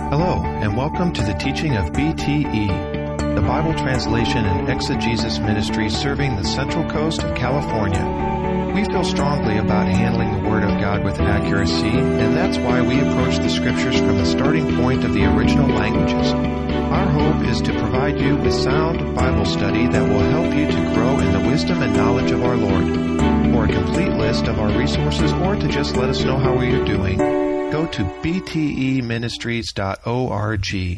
Hello, and welcome to the teaching of BTE, the Bible Translation and Exegesis Ministry serving the Central Coast of California. We feel strongly about handling the Word of God with accuracy, and that's why we approach the Scriptures from the starting point of the original languages. Our hope is to provide you with sound Bible study that will help you to grow in the wisdom and knowledge of our Lord. For a complete list of our resources or to just let us know how we are doing, go to bteministries.org.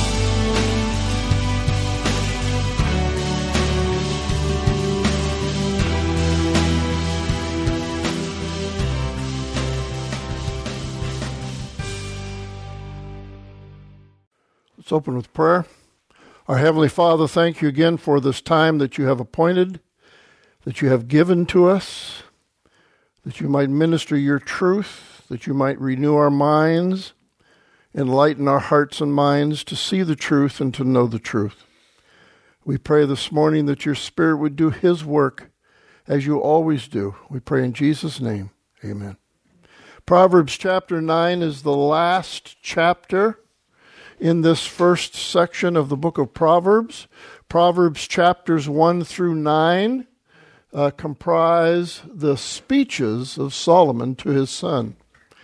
Let's open with prayer. Our Heavenly Father, thank you again for this time that you have appointed, that you have given to us, that you might minister your truth, that you might renew our minds, enlighten our hearts and minds to see the truth and to know the truth. We pray this morning that your Spirit would do his work as you always do. We pray in Jesus' name. Amen. Proverbs chapter 9 is the last chapter in this first section of the book of Proverbs. Proverbs chapters 1 through 9 comprise the speeches of Solomon to his son.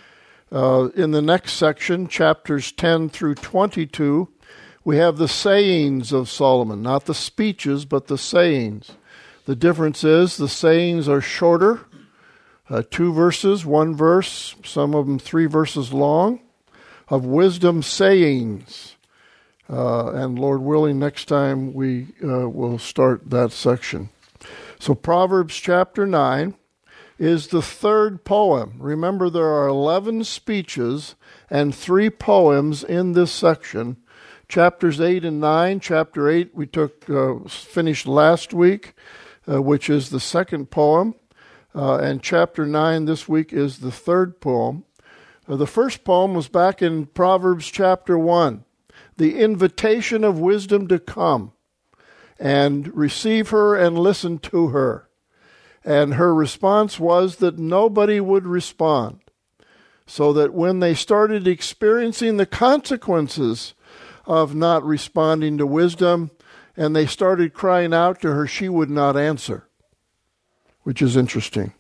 In the next section, chapters 10 through 22, we have the sayings of Solomon, not the speeches, but the sayings. The difference is the sayings are shorter, 2 verses, 1 verse, some of them 3 verses long, of wisdom sayings. And Lord willing, next time we will start that section. So Proverbs chapter 9 is the third poem. Remember, there are 11 speeches and 3 poems in this section. Chapters 8 and 9. Chapter 8 we finished last week, which is the second poem. And chapter 9 this week is the third poem. The first poem was back in Proverbs chapter 1, the invitation of wisdom to come and receive her and listen to her. And her response was that nobody would respond, so that when they started experiencing the consequences of not responding to wisdom and they started crying out to her, she would not answer, which is interesting.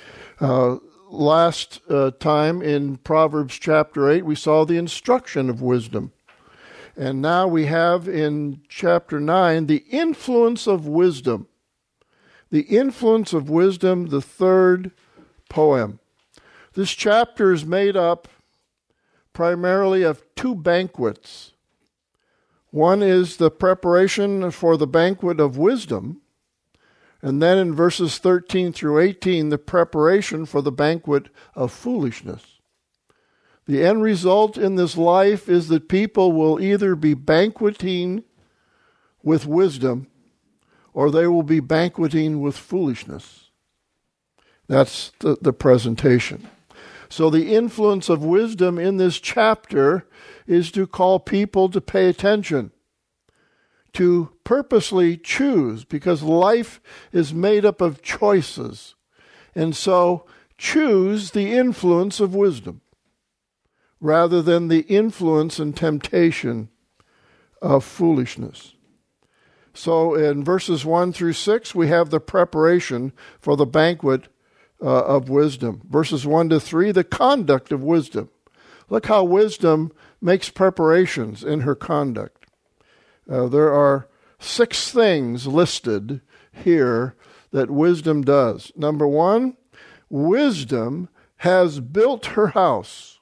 Last time in Proverbs chapter 8, we saw the instruction of wisdom. And now we have in chapter 9 the influence of wisdom. The influence of wisdom, the third poem. This chapter is made up primarily of 2 banquets. One is the preparation for the banquet of wisdom, and then in verses 13 through 18, the preparation for the banquet of foolishness. The end result in this life is that people will either be banqueting with wisdom or they will be banqueting with foolishness. That's the presentation. So the influence of wisdom in this chapter is to call people to pay attention, to purposely choose, because life is made up of choices. And so choose the influence of wisdom rather than the influence and temptation of foolishness. So in verses 1 through 6, we have the preparation for the banquet of wisdom. Verses 1 to 3, the conduct of wisdom. Look how wisdom makes preparations in her conduct. There are 6 things listed here that wisdom does. Number 1, wisdom has built her house.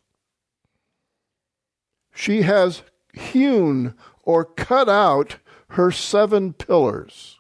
She has hewn or cut out her 7 pillars.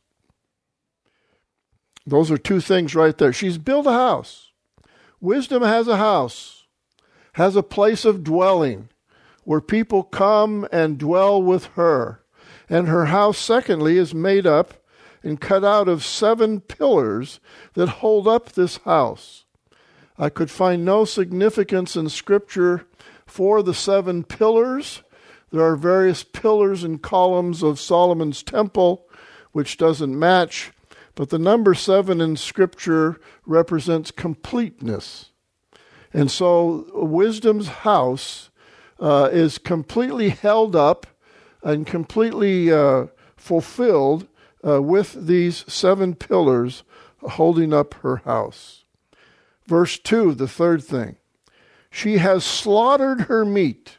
Those are 2 things right there. She's built a house. Wisdom has a house, has a place of dwelling where people come and dwell with her. And her house, secondly, is made up and cut out of 7 pillars that hold up this house. I could find no significance in Scripture for the 7 pillars. There are various pillars and columns of Solomon's temple, which doesn't match, but the number 7 in Scripture represents completeness. And so wisdom's house is completely held up and completely fulfilled with these 7 pillars holding up her house. Verse 2, the third thing. She has slaughtered her meat.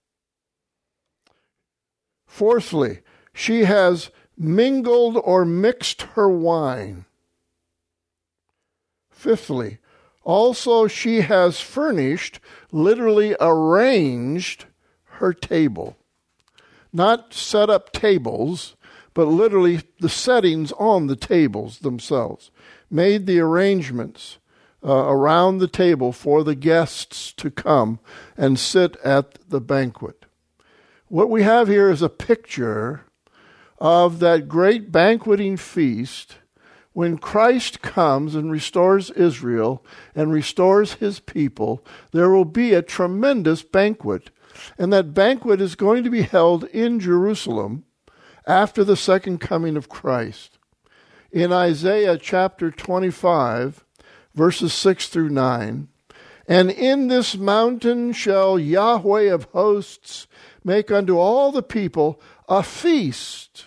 Fourthly, she has mingled or mixed her wine. Fifthly, also she has furnished, literally arranged, her table. Not set up tables, but literally the settings on the tables themselves. Made the arrangements around the table for the guests to come and sit at the banquet. What we have here is a picture of that great banqueting feast when Christ comes and restores Israel and restores his people. There will be a tremendous banquet, and that banquet is going to be held in Jerusalem after the second coming of Christ. In Isaiah chapter 25, verses 6 through 9, "And in this mountain shall Yahweh of hosts make unto all the people a feast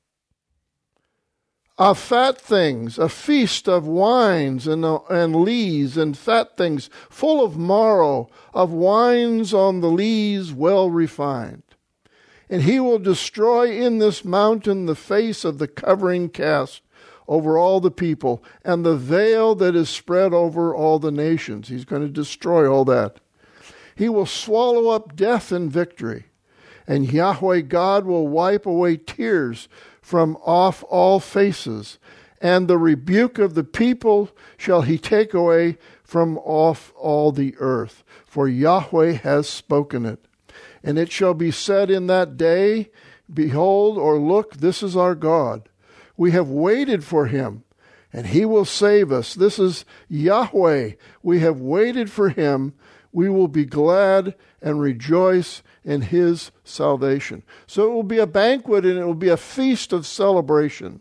of fat things, a feast of wines and lees and fat things, full of marrow, of wines on the lees well refined. And he will destroy in this mountain the face of the covering cast over all the people, and the veil that is spread over all the nations." He's going to destroy all that. "He will swallow up death in victory, and Yahweh God will wipe away tears from off all faces, and the rebuke of the people shall he take away from off all the earth. For Yahweh has spoken it. And it shall be said in that day, Behold, or look, this is our God. We have waited for him, and he will save us. This is Yahweh. We have waited for him. We will be glad and rejoice in his salvation." So it will be a banquet, and it will be a feast of celebration.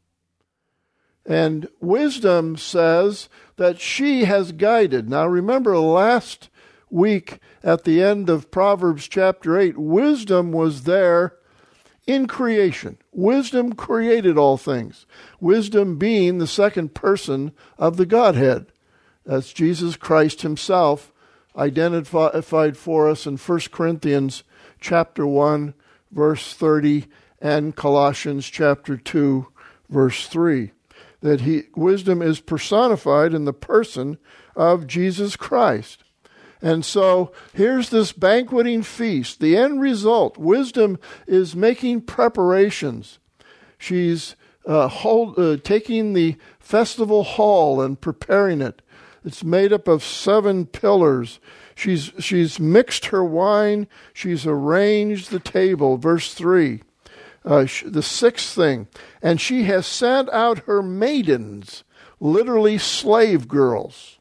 And wisdom says that she has guided. Now remember, last week at the end of Proverbs chapter 8, wisdom was there in creation. Wisdom created all things. Wisdom being the second person of the Godhead. That's Jesus Christ himself identified for us in 1 Corinthians chapter 1, verse 30, and Colossians chapter 2, verse 3. That wisdom is personified in the person of Jesus Christ. And so here's this banqueting feast. The end result, wisdom is making preparations. She's taking the festival hall and preparing it. It's made up of 7 pillars. She's mixed her wine. She's arranged the table. Verse 3, the sixth thing. "And she has sent out her maidens," literally slave girls.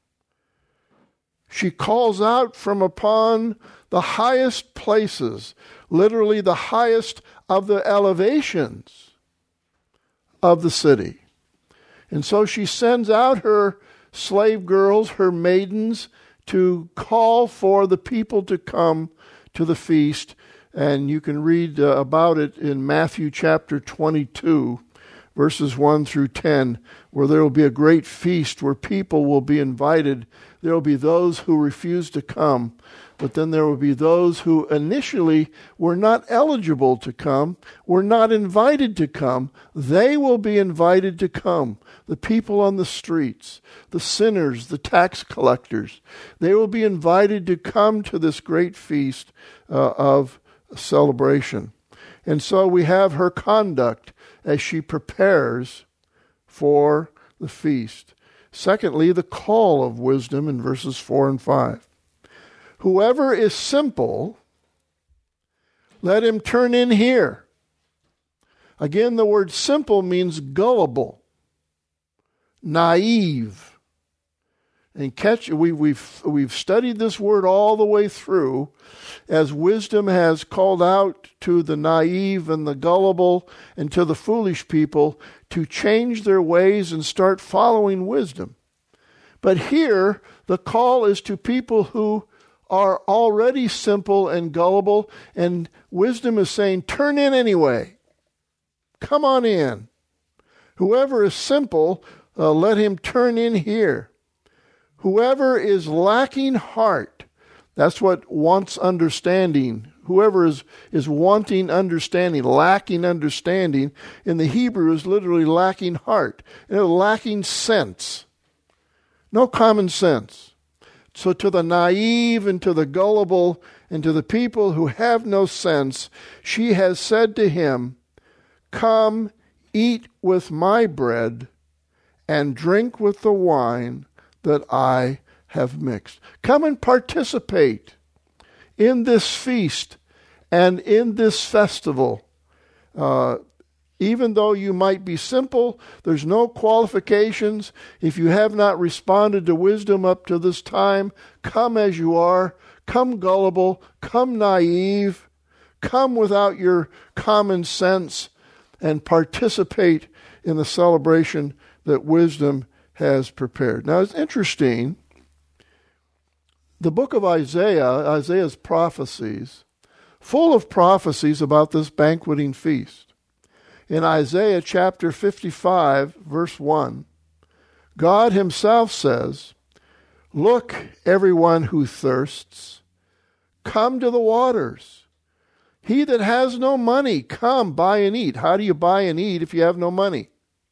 She calls out from upon the highest places, literally the highest of the elevations of the city. And so she sends out her slave girls, her maidens, to call for the people to come to the feast. And you can read about it in Matthew chapter 22, verses 1 through 10, where there will be a great feast where people will be invited. There will be those who refuse to come, but then there will be those who initially were not eligible to come, were not invited to come. They will be invited to come. The people on the streets, the sinners, the tax collectors, they will be invited to come to this great feast of celebration. And so we have her conduct as she prepares for the feast. Secondly, the call of wisdom in verses 4 and 5. "Whoever is simple, let him turn in here." Again, the word simple means gullible, naive. And we've studied this word all the way through, as wisdom has called out to the naive and the gullible and to the foolish people to change their ways and start following wisdom. But here, the call is to people who are already simple and gullible, and wisdom is saying, turn in anyway. Come on in. Whoever is simple, let him turn in here. Whoever is lacking heart, that's what wants understanding. Whoever is wanting understanding, lacking understanding, in the Hebrew is literally lacking heart, lacking sense. No common sense. So to the naive and to the gullible and to the people who have no sense, she has said to him, come, eat with my bread and drink with the wine that I have mixed. Come and participate in this feast and in this festival. Even though you might be simple, there's no qualifications. If you have not responded to wisdom up to this time, come as you are. Come gullible. Come naive. Come without your common sense and participate in the celebration that wisdom has prepared. Now, it's interesting. The book of Isaiah's prophecies, full of prophecies about this banqueting feast. In Isaiah chapter 55, verse 1, God himself says, look, everyone who thirsts, come to the waters. He that has no money, come, buy and eat. How do you buy and eat if you have no money?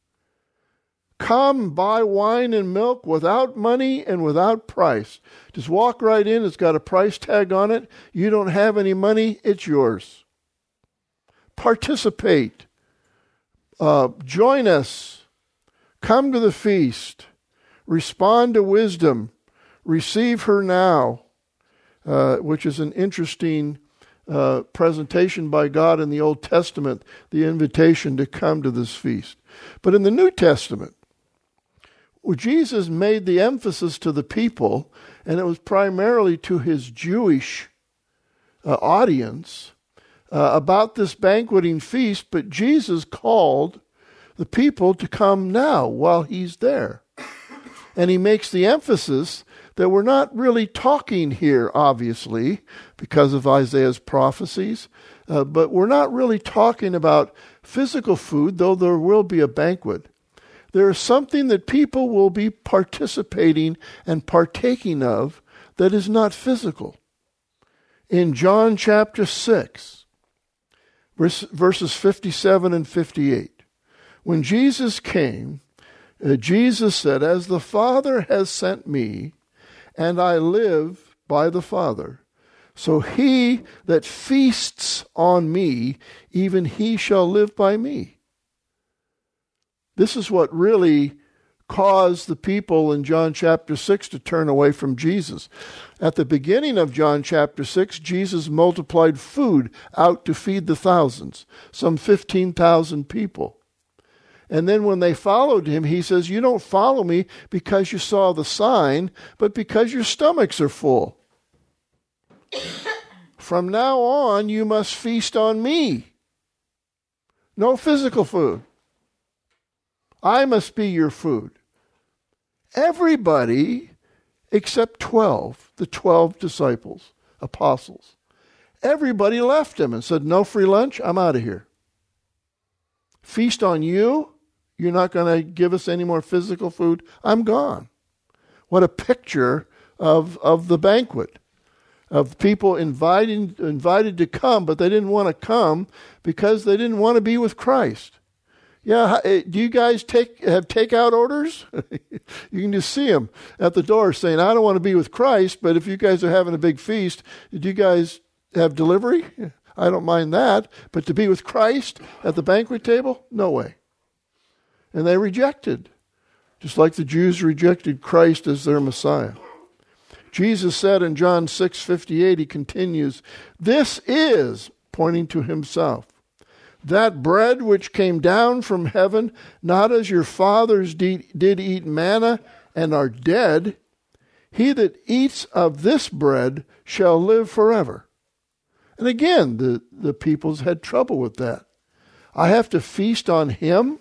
Come, buy wine and milk without money and without price. Just walk right in. It's got a price tag on it. You don't have any money. It's yours. Participate. Join us. Come to the feast. Respond to wisdom. Receive her now, which is an interesting presentation by God in the Old Testament, the invitation to come to this feast. But in the New Testament, Jesus made the emphasis to the people, and it was primarily to his Jewish audience, about this banqueting feast, but Jesus called the people to come now while he's there. And he makes the emphasis that we're not really talking here, obviously, because of Isaiah's prophecies, but we're not really talking about physical food, though there will be a banquet. There is something that people will be participating and partaking of that is not physical. In John chapter 6, verses 57 and 58, when Jesus came, Jesus said, as the Father has sent me, and I live by the Father, so he that feasts on me, even he shall live by me. This is what really caused the people in John chapter 6 to turn away from Jesus. At the beginning of John chapter 6, Jesus multiplied food out to feed the thousands, some 15,000 people. And then when they followed him, he says, you don't follow me because you saw the sign, but because your stomachs are full. From now on, you must feast on me. No physical food. I must be your food. Everybody except 12, the 12 disciples, apostles. Everybody left him and said, no free lunch, I'm out of here. Feast on you? You're not going to give us any more physical food? I'm gone. What a picture of the banquet, of people invited to come, but they didn't want to come because they didn't want to be with Christ. Yeah, do you guys have takeout orders? You can just see them at the door saying, I don't want to be with Christ, but if you guys are having a big feast, do you guys have delivery? I don't mind that, but to be with Christ at the banquet table? No way. And they rejected, just like the Jews rejected Christ as their Messiah. Jesus said in John 6:58, he continues, this is, pointing to himself, that bread which came down from heaven, not as your fathers did eat manna and are dead. He that eats of this bread shall live forever. And again, the peoples had trouble with that. I have to feast on him.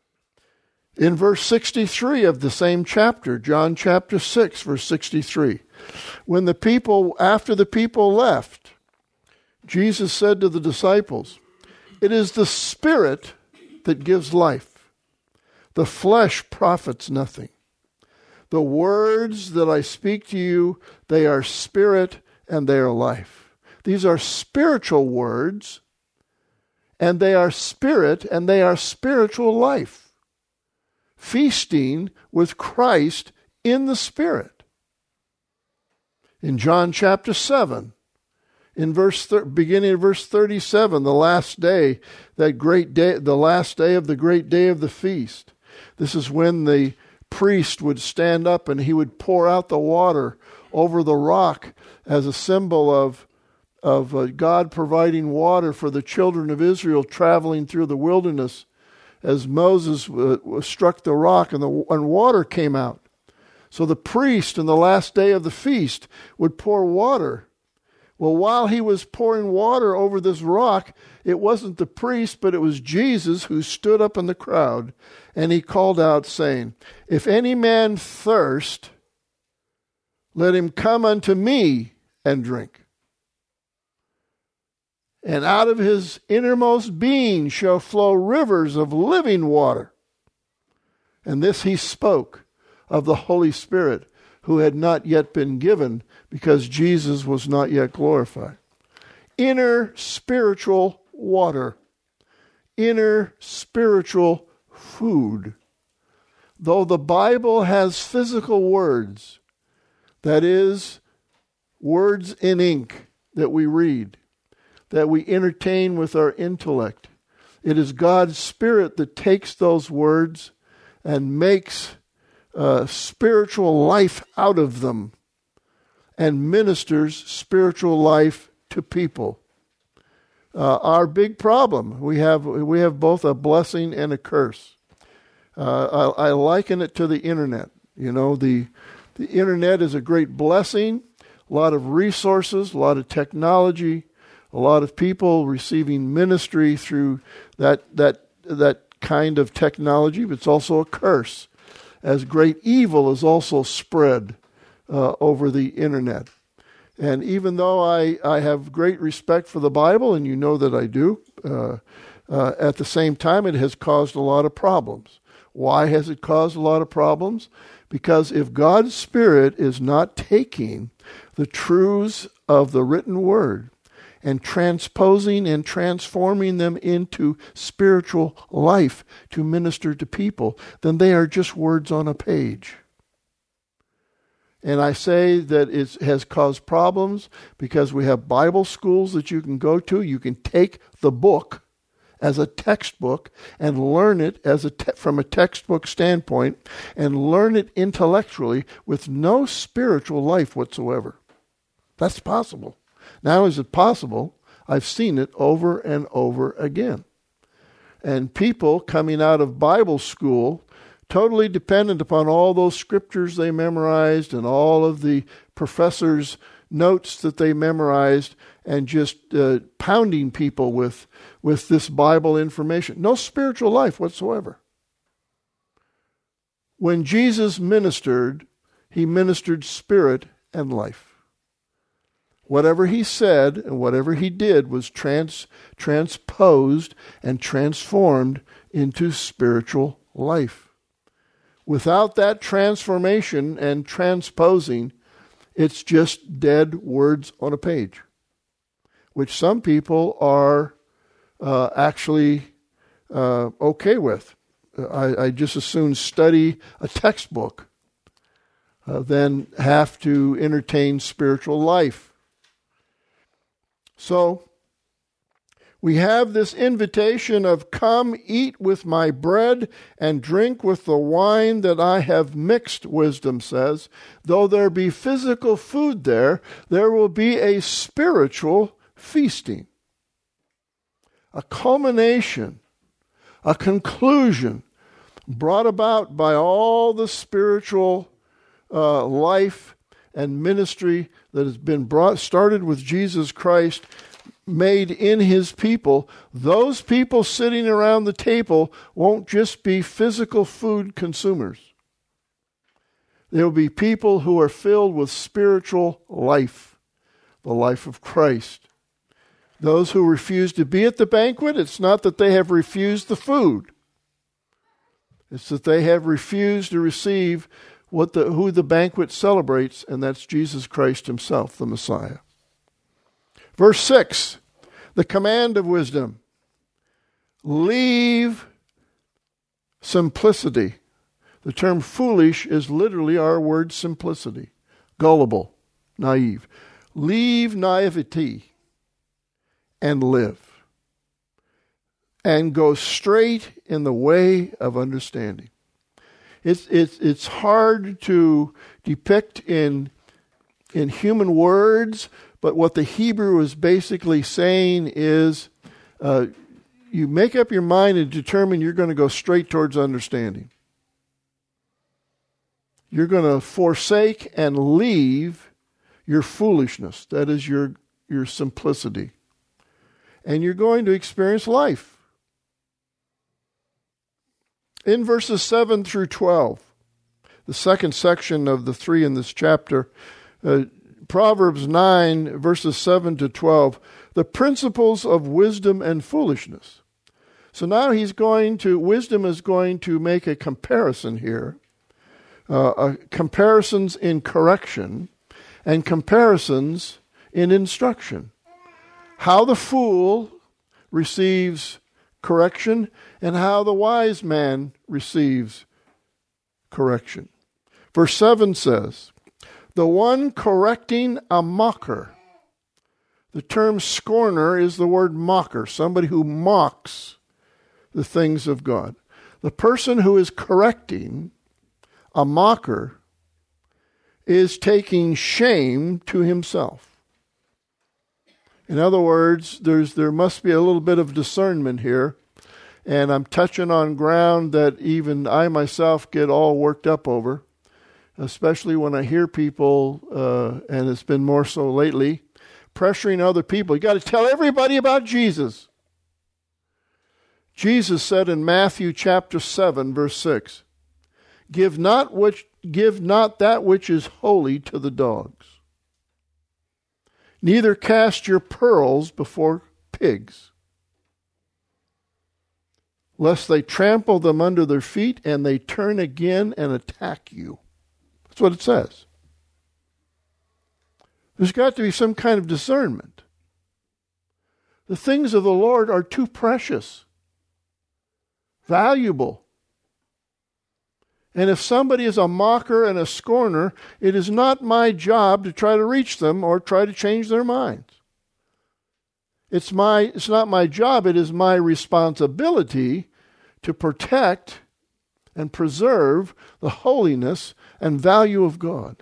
In verse 63 of the same chapter, John chapter 6, verse 63, After the people left, Jesus said to the disciples, "It is the Spirit that gives life. The flesh profits nothing. The words that I speak to you, they are spirit and they are life." These are spiritual words, and they are spirit and they are spiritual life. Feasting with Christ in the Spirit. In John chapter 7, beginning of verse 37, the last day, the last day of the great day of the feast. This is when the priest would stand up and he would pour out the water over the rock as a symbol of God providing water for the children of Israel traveling through the wilderness, as Moses struck the rock and water came out. So the priest in the last day of the feast would pour water. Well, while he was pouring water over this rock, it wasn't the priest, but it was Jesus who stood up in the crowd, and he called out, saying, "If any man thirst, let him come unto me and drink. And out of his innermost being shall flow rivers of living water." And this he spoke of the Holy Spirit, who had not yet been given because Jesus was not yet glorified. Inner spiritual water. Inner spiritual food. Though the Bible has physical words, that is, words in ink that we read, that we entertain with our intellect, it is God's Spirit that takes those words and makes spiritual life out of them and ministers spiritual life to people. Our big problem, we have both a blessing and a curse. I liken it to the internet. You know, the internet is a great blessing, a lot of resources, a lot of technology, a lot of people receiving ministry through that kind of technology, but it's also a curse, as great evil is also spread over the internet. And even though I have great respect for the Bible, and you know that I do, at the same time it has caused a lot of problems. Why has it caused a lot of problems? Because if God's Spirit is not taking the truths of the written word and transposing and transforming them into spiritual life to minister to people, then they are just words on a page. And I say that it has caused problems because we have Bible schools that you can go to. You can take the book as a textbook and learn it from a textbook standpoint and learn it intellectually with no spiritual life whatsoever. That's possible. Not only is it possible, I've seen it over and over again. And people coming out of Bible school, totally dependent upon all those scriptures they memorized and all of the professors' notes that they memorized, and just pounding people with this Bible information. No spiritual life whatsoever. When Jesus ministered, he ministered spirit and life. Whatever he said and whatever he did was transposed and transformed into spiritual life. Without that transformation and transposing, it's just dead words on a page, which some people are actually okay with. I just as soon study a textbook than have to entertain spiritual life. So, we have this invitation of, "Come eat with my bread and drink with the wine that I have mixed," wisdom says. Though there be physical food there will be a spiritual feasting. A culmination, a conclusion brought about by all the spiritual life and ministry that has been started with Jesus Christ, made in his people. Those people sitting around the table won't just be physical food consumers. There will be people who are filled with spiritual life, the life of Christ. Those who refuse to be at the banquet, it's not that they have refused the food. It's that they have refused to receive who the banquet celebrates, and that's Jesus Christ himself, the Messiah. Verse 6, the command of wisdom. Leave simplicity. The term foolish is literally our word simplicity. Gullible, naive. Leave naivety and live. And go straight in the way of understanding. It's hard to depict in human words, but what the Hebrew is basically saying is you make up your mind and determine you're going to go straight towards understanding. You're going to forsake and leave your foolishness. That is your simplicity. And you're going to experience life. In verses 7 through 12, the second section of the 3 in this chapter, Proverbs 9, verses 7 to 12, the principles of wisdom and foolishness. So now wisdom is going to make a comparison here, comparisons in correction and comparisons in instruction. How the fool receives correction and how the wise man receives correction. Verse 7 says, the one correcting a mocker. The term scorner is the word mocker, somebody who mocks the things of God. The person who is correcting a mocker is taking shame to himself. In other words, there must be a little bit of discernment here, and I'm touching on ground that even I myself get all worked up over, especially when I hear people, and it's been more so lately, pressuring other people. You got to tell everybody about Jesus. Jesus said in Matthew chapter 7, verse 6, Give not that which is holy to the dogs. Neither cast your pearls before pigs, lest they trample them under their feet and they turn again and attack you. That's what it says. There's got to be some kind of discernment. The things of the Lord are too precious, valuable. And if somebody is a mocker and a scorner, it is not my job to try to reach them or try to change their minds. It's not my job, it is my responsibility to protect and preserve the holiness and value of God.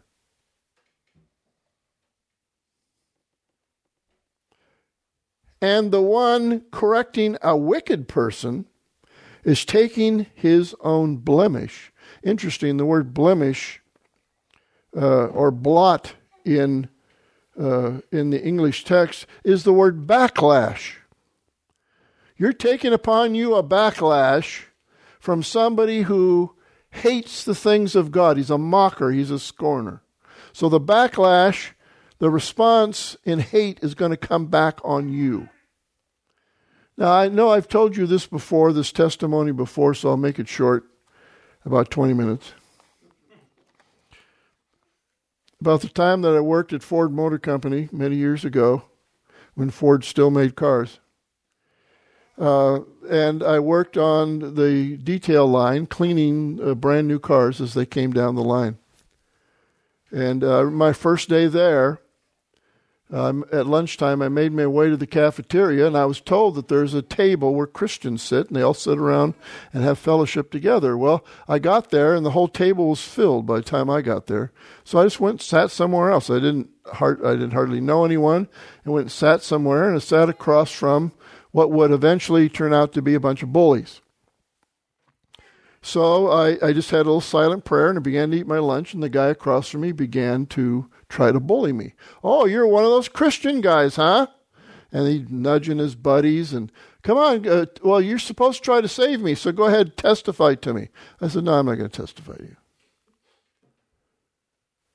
And the one correcting a wicked person is taking his own blemish. Interesting, the word blemish or blot in the English text is the word backlash. You're taking upon you a backlash from somebody who hates the things of God. He's a mocker. He's a scorner. So the backlash, the response in hate is going to come back on you. Now, I know I've told you this before, this testimony before, so I'll make it short, about 20 minutes. About the time that I worked at Ford Motor Company many years ago, when Ford still made cars. And I worked on the detail line, cleaning brand new cars as they came down the line. And my first day there, at lunchtime, I made my way to the cafeteria, and I was told that there's a table where Christians sit, and they all sit around and have fellowship together. Well, I got there, and the whole table was filled by the time I got there. So I just went and sat somewhere else. I didn't hardly know anyone, and went and sat somewhere, and I sat across from what would eventually turn out to be a bunch of bullies. So I just had a little silent prayer, and I began to eat my lunch, and the guy across from me began to try to bully me. Oh, you're one of those Christian guys, huh? And he's nudging his buddies, and come on, well, you're supposed to try to save me, so go ahead, testify to me. I said, no, I'm not going to testify to you.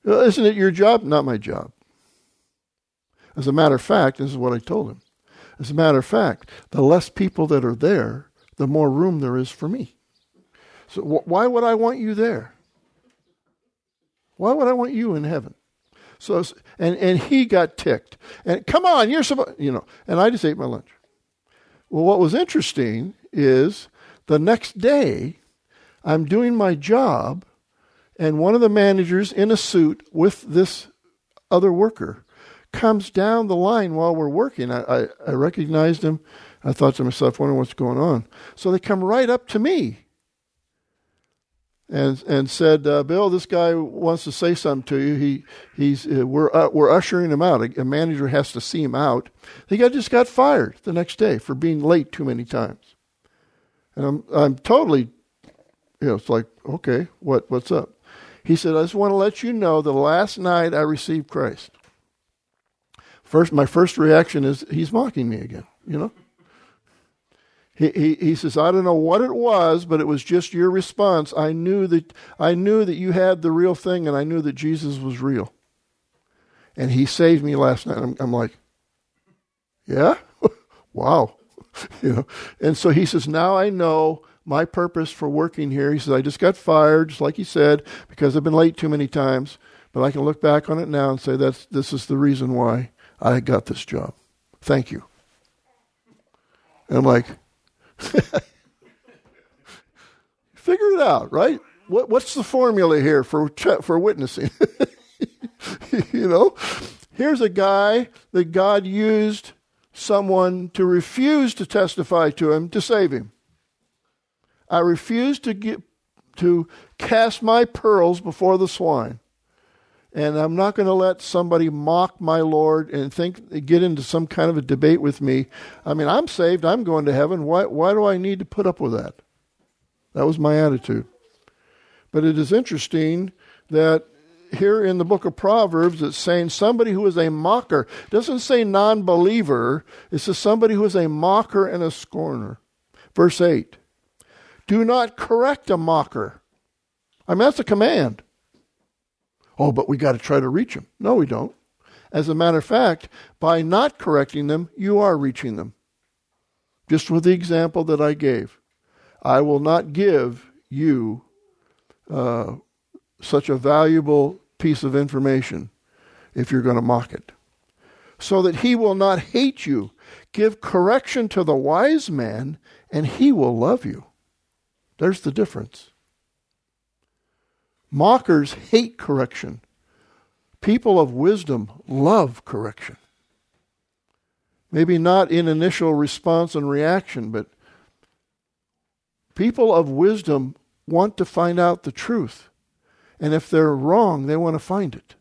Isn't it your job? Not my job. As a matter of fact, this is what I told him. As a matter of fact, the less people that are there, the more room there is for me. So why would I want you there? Why would I want you in heaven? So, and he got ticked. And come on, you're supposed, and I just ate my lunch. Well, what was interesting is the next day, I'm doing my job, and one of the managers in a suit with this other worker comes down the line while we're working. I recognized him. I thought to myself, wondering what's going on. So they come right up to me and said, Bill, this guy wants to say something to you. We're ushering him out. A manager has to see him out. The guy just got fired the next day for being late too many times. And I'm totally, it's like, okay, what's up? He said, I just want to let you know that last night I received Christ. My first reaction is he's mocking me again, He says, I don't know what it was, but it was just your response. I knew that you had the real thing, and I knew that Jesus was real. And he saved me last night. I'm like, yeah? Wow. And so he says, now I know my purpose for working here. He says, I just got fired, just like he said, because I've been late too many times. But I can look back on it now and say this is the reason why I got this job. Thank you. And I'm like, figure it out, right? What's the formula here for witnessing? Here's a guy that God used someone to refuse to testify to him to save him. I refuse to cast my pearls before the swine. And I'm not going to let somebody mock my Lord and get into some kind of a debate with me. I mean, I'm saved. I'm going to heaven. Why do I need to put up with that? That was my attitude. But it is interesting that here in the book of Proverbs, it's saying somebody who is a mocker. It doesn't say non-believer. It says somebody who is a mocker and a scorner. Verse 8. Do not correct a mocker. I mean, that's a command. Oh, but we got to try to reach them. No, we don't. As a matter of fact, by not correcting them, you are reaching them. Just with the example that I gave. I will not give you such a valuable piece of information if you're going to mock it. So that he will not hate you. Give correction to the wise man, and he will love you. There's the difference. Mockers hate correction. People of wisdom love correction. Maybe not in initial response and reaction, but people of wisdom want to find out the truth. And if they're wrong, they want to find it.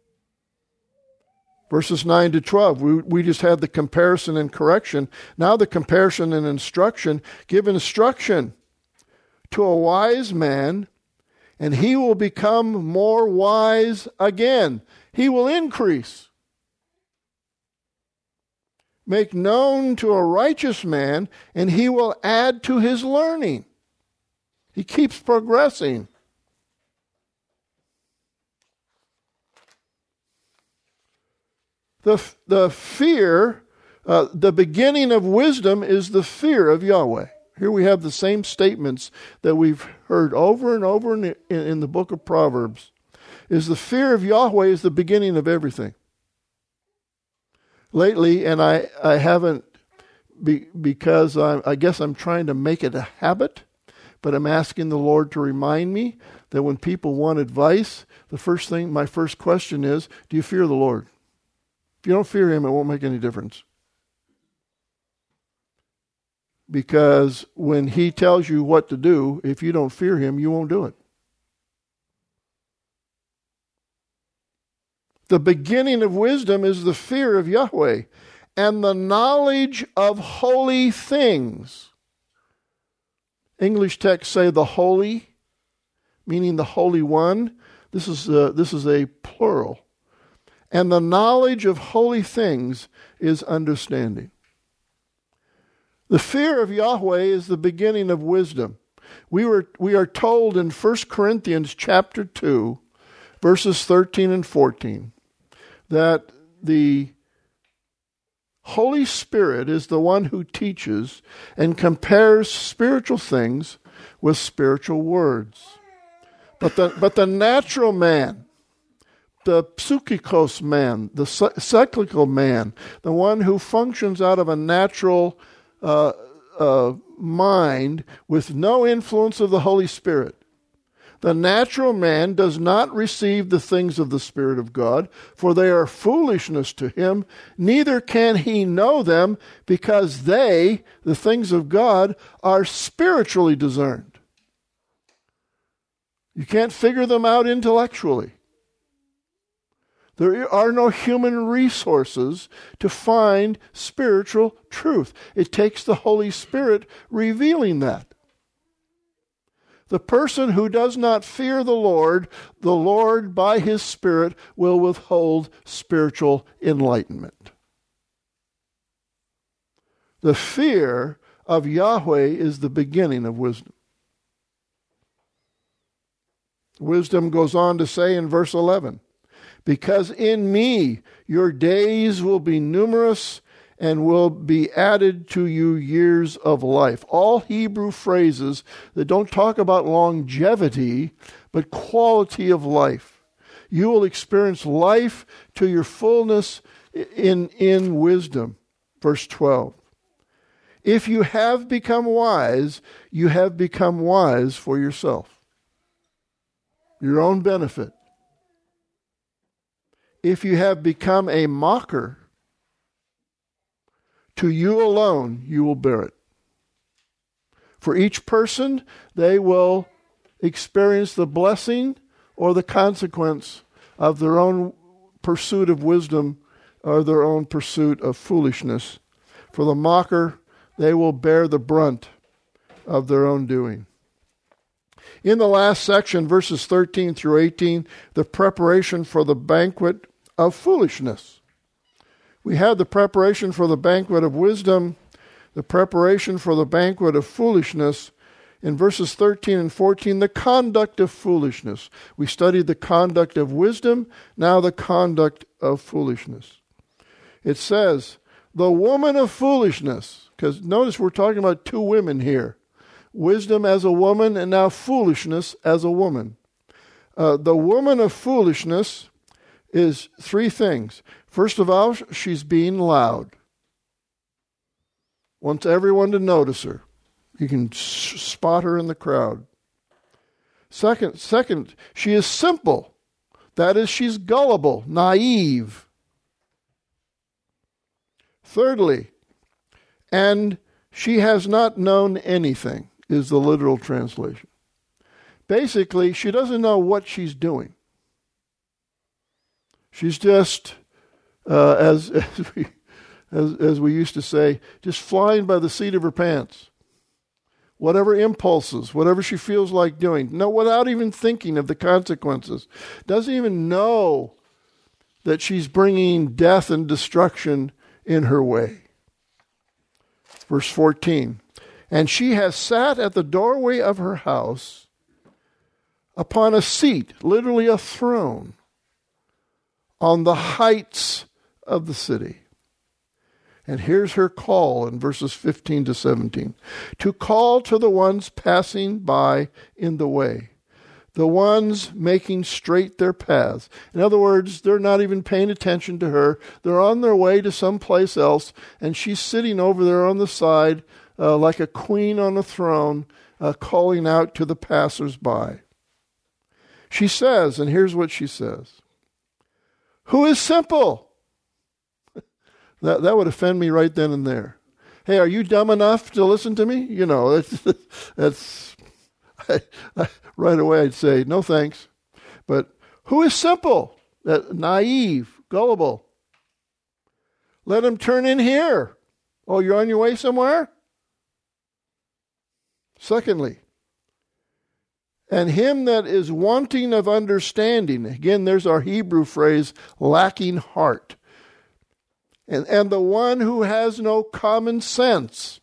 Verses 9 to 12, we just had the comparison and correction. Now the comparison and instruction. Give instruction to a wise man, and he will become more wise again. He will increase. Make known to a righteous man, and he will add to his learning. He keeps progressing. The fear, the beginning of wisdom is the fear of Yahweh. Here we have the same statements that we've heard over and over in the book of Proverbs. Is the fear of Yahweh is the beginning of everything. Lately, and I haven't, because I guess I'm trying to make it a habit, but I'm asking the Lord to remind me that when people want advice, my first question is, do you fear the Lord? If you don't fear him, it won't make any difference. Because when he tells you what to do, if you don't fear him, you won't do it. The beginning of wisdom is the fear of Yahweh and the knowledge of holy things. English texts say the holy, meaning the Holy One. This is a plural. And the knowledge of holy things is understanding. The fear of Yahweh is the beginning of wisdom. We are told in 1 Corinthians chapter 2, verses 13 and 14, that the Holy Spirit is the one who teaches and compares spiritual things with spiritual words. But the natural man, the psychikos man, the cyclical man, the one who functions out of a natural mind with no influence of the Holy Spirit, the natural man does not receive the things of the Spirit of God, for they are foolishness to him, neither can he know them, because they, the things of God, are spiritually discerned. You can't figure them out intellectually. There are no human resources to find spiritual truth. It takes the Holy Spirit revealing that. The person who does not fear the Lord by His Spirit will withhold spiritual enlightenment. The fear of Yahweh is the beginning of wisdom. Wisdom goes on to say in verse 11, because in me your days will be numerous and will be added to you years of life. All Hebrew phrases that don't talk about longevity, but quality of life. You will experience life to your fullness in wisdom. Verse 12. If you have become wise, you have become wise for yourself. Your own benefit. If you have become a mocker, to you alone you will bear it. For each person, they will experience the blessing or the consequence of their own pursuit of wisdom or their own pursuit of foolishness. For the mocker, they will bear the brunt of their own doing. In the last section, verses 13 through 18, the preparation for the banquet of foolishness. We have the preparation for the banquet of wisdom, the preparation for the banquet of foolishness. In verses 13 and 14, the conduct of foolishness. We studied the conduct of wisdom, now the conduct of foolishness. It says, the woman of foolishness, because notice we're talking about two women here. Wisdom as a woman and now foolishness as a woman. The woman of foolishness is three things. First of all, she's being loud. Wants everyone to notice her. You can spot her in the crowd. Second, she is simple. That is, she's gullible, naive. Thirdly, and she has not known anything, is the literal translation. Basically, she doesn't know what she's doing. She's just, as we used to say, just flying by the seat of her pants. Whatever impulses, whatever she feels like doing, no, without even thinking of the consequences. Doesn't even know that she's bringing death and destruction in her way. Verse 14, and she has sat at the doorway of her house upon a seat, literally a throne, on the heights of the city. And here's her call in verses 15 to 17. To call to the ones passing by in the way, the ones making straight their paths. In other words, they're not even paying attention to her. They're on their way to someplace else, and she's sitting over there on the side like a queen on a throne, calling out to the passers-by. She says, and here's what she says, who is simple? That would offend me right then and there. Hey, are you dumb enough to listen to me? You know, that's right away I'd say, no thanks. But who is simple? Naive, gullible. Let him turn in here. Oh, you're on your way somewhere? Secondly, and him that is wanting of understanding. Again, there's our Hebrew phrase, lacking heart. And the one who has no common sense.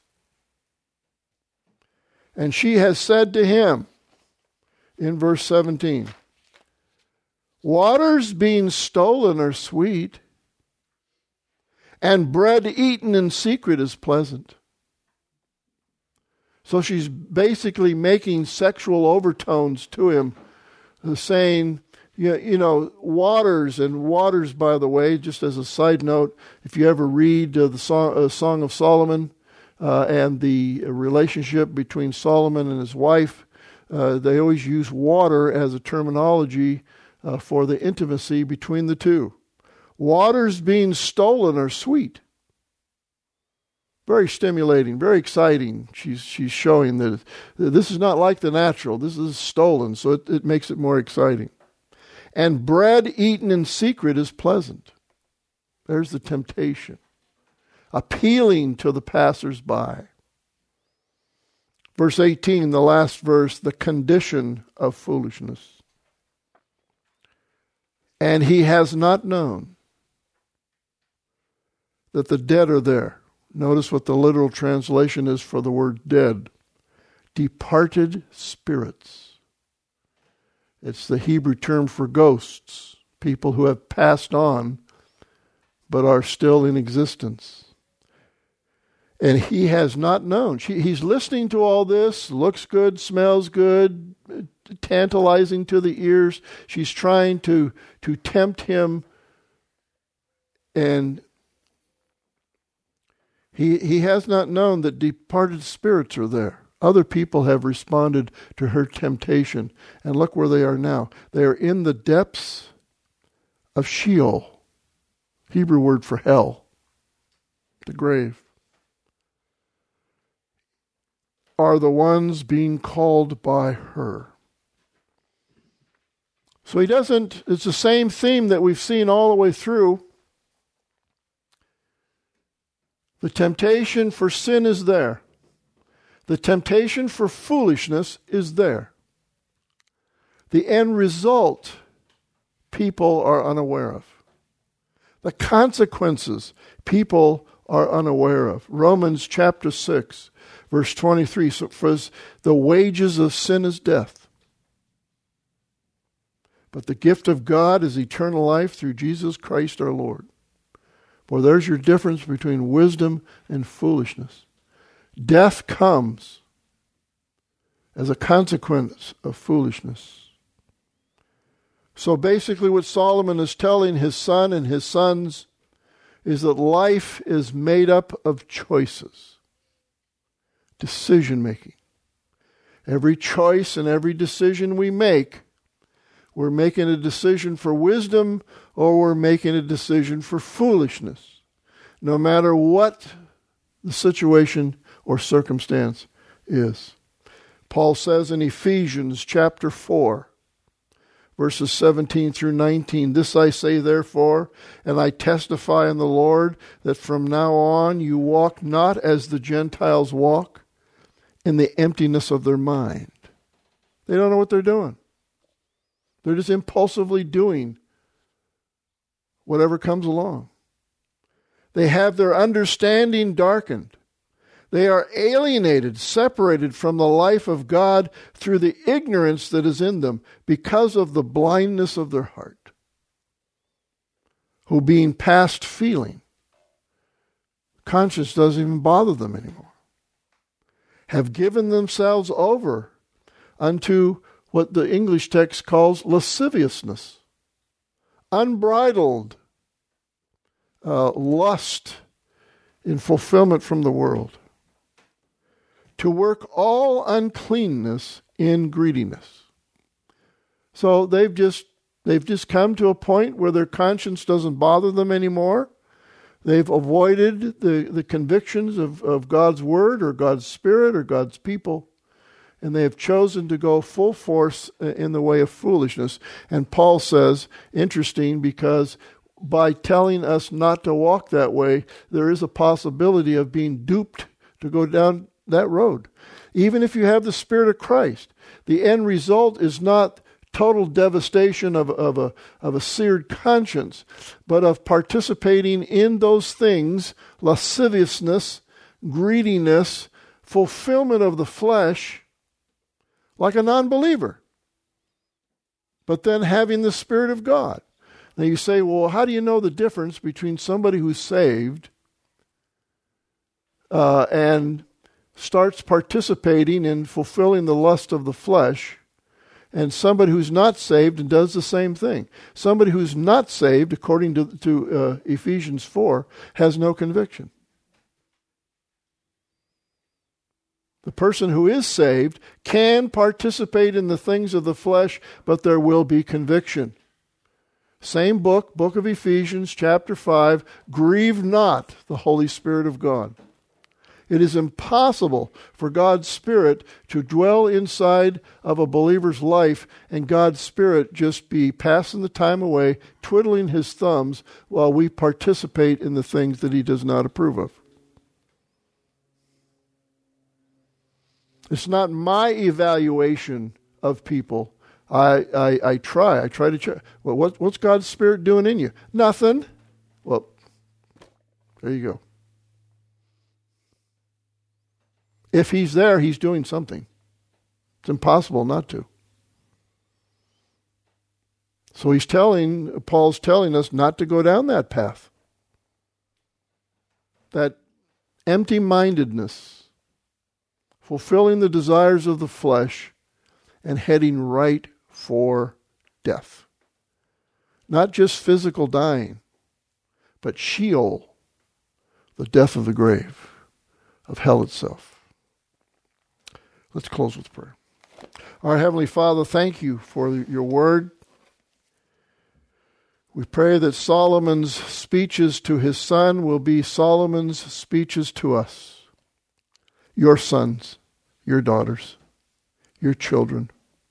And she has said to him, in verse 17, Waters being stolen are sweet, and bread eaten in secret is pleasant. So she's basically making sexual overtones to him, saying, you know, waters, by the way, just as a side note, if you ever read the Song of Solomon and the relationship between Solomon and his wife, they always use water as a terminology for the intimacy between the two. Waters being stolen are sweet. Very stimulating, very exciting. She's showing that this is not like the natural. This is stolen, so it makes it more exciting. And bread eaten in secret is pleasant. There's the temptation. Appealing to the passers-by. Verse 18, the last verse, the condition of foolishness. And he has not known that the dead are there. Notice what the literal translation is for the word dead. Departed spirits. It's the Hebrew term for ghosts, people who have passed on but are still in existence. And he has not known. He's listening to all this, looks good, smells good, tantalizing to the ears. She's trying to tempt him, and he has not known that departed spirits are there. Other people have responded to her temptation, and look where they are now. They are in the depths of Sheol, Hebrew word for hell, the grave, are the ones being called by her. So it's the same theme that we've seen all the way through. The temptation for sin is there. The temptation for foolishness is there. The end result, people are unaware of. The consequences, people are unaware of. Romans chapter 6, verse 23, so for the wages of sin is death. But the gift of God is eternal life through Jesus Christ our Lord. Well, there's your difference between wisdom and foolishness. Death comes as a consequence of foolishness. So basically what Solomon is telling his son and his sons is that life is made up of choices, decision-making. Every choice and every decision we make, we're making a decision for wisdom or we're making a decision for foolishness, no matter what the situation or circumstance is. Paul says in Ephesians chapter 4, verses 17 through 19, this I say therefore, and I testify in the Lord, that from now on you walk not as the Gentiles walk, in the emptiness of their mind. They don't know what they're doing. They're just impulsively doing whatever comes along. They have their understanding darkened. They are alienated, separated from the life of God through the ignorance that is in them because of the blindness of their heart, who being past feeling, conscience doesn't even bother them anymore, have given themselves over unto what the English text calls lasciviousness, unbridled lust in fulfillment from the world, to work all uncleanness in greediness. So they've just come to a point where their conscience doesn't bother them anymore. They've avoided the convictions of God's Word or God's Spirit or God's people, and they have chosen to go full force in the way of foolishness. And Paul says, interesting, because by telling us not to walk that way, there is a possibility of being duped to go down that road. Even if you have the Spirit of Christ, the end result is not total devastation of a seared conscience, but of participating in those things, lasciviousness, greediness, fulfillment of the flesh, like a non-believer. but then having the Spirit of God. Now you say, well, how do you know the difference between somebody who's saved and starts participating in fulfilling the lust of the flesh, and somebody who's not saved and does the same thing? Somebody who's not saved, according to Ephesians 4, has no conviction. The person who is saved can participate in the things of the flesh, but there will be conviction. Same book of Ephesians, chapter 5, grieve not the Holy Spirit of God. It is impossible for God's Spirit to dwell inside of a believer's life and God's Spirit just be passing the time away, twiddling his thumbs while we participate in the things that he does not approve of. It's not my evaluation of people. I try to check. Well, what's God's Spirit doing in you? Nothing. Well, there you go. If he's there, he's doing something. It's impossible not to. So Paul's telling us not to go down that path. That empty-mindedness, fulfilling the desires of the flesh, and heading right for death. Not just physical dying, but Sheol, the death of the grave, of hell itself. Let's close with prayer. Our Heavenly Father, thank you for your word. We pray that Solomon's speeches to his son will be Solomon's speeches to us, your sons, your daughters, your children.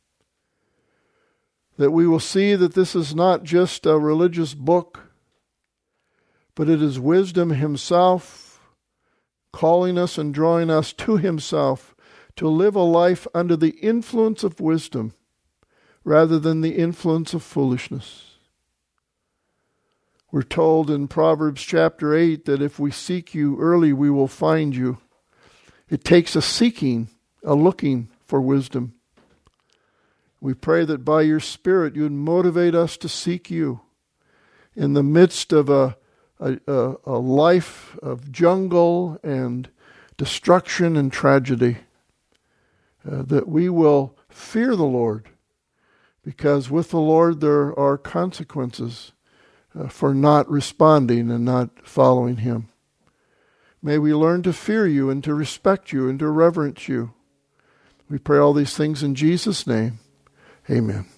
That we will see that this is not just a religious book, but it is wisdom himself calling us and drawing us to himself to live a life under the influence of wisdom rather than the influence of foolishness. We're told in Proverbs chapter 8 that if we seek you early, we will find you. It takes a seeking, a looking for wisdom. We pray that by your Spirit you would motivate us to seek you in the midst of a life of jungle and destruction and tragedy. That we will fear the Lord, because with the Lord there are consequences for not responding and not following him. May we learn to fear you and to respect you and to reverence you. We pray all these things in Jesus' name. Amen.